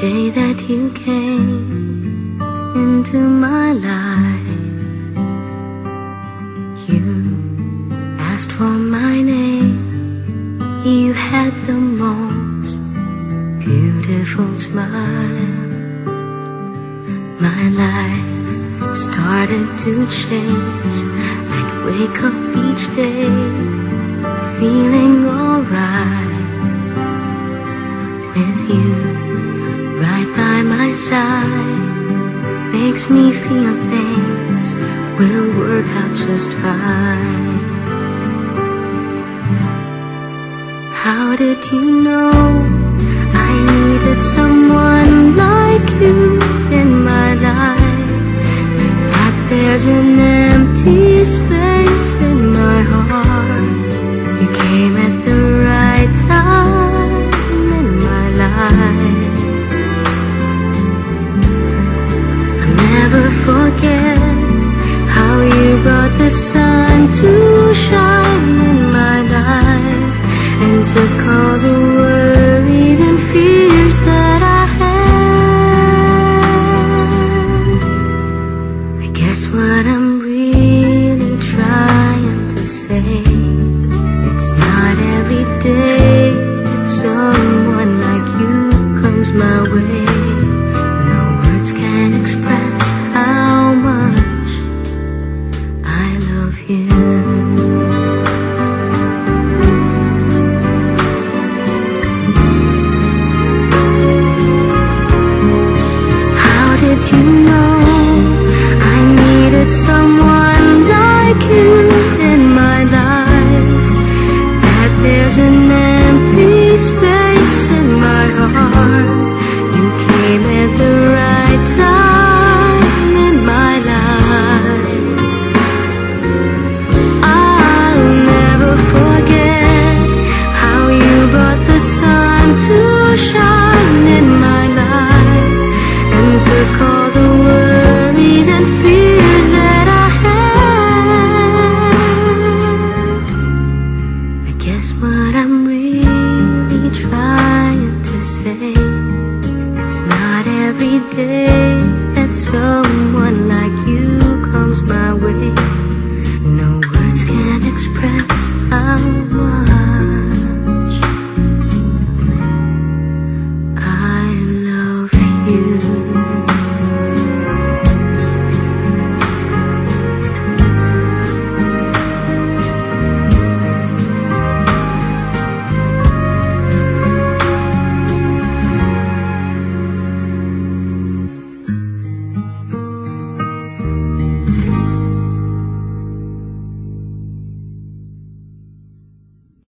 day that you came into my life, you asked for my name. You had the most beautiful smile. My life started to change. I'd wake up each day feeling alright with you right by my side. Makes me feel things will work out just fine. How did you know I needed someone like you in my life? That there's an empty space in my heart. You came at the right time in my life. I'll never forget how you brought the sun to shine in my life and took all the worries and fears that I had. I guess what I'm really trying to say, it's not every day that someone like you comes my way. No words can express how much I love you. Did you know I needed someone like you in my life? That there's an empty space in my heart. You came at the right time in my life. I'll never forget how you brought the sun to shine in my life and took all the worries and fears that I had. I guess what I'm really trying to say, it's not every day that someone like you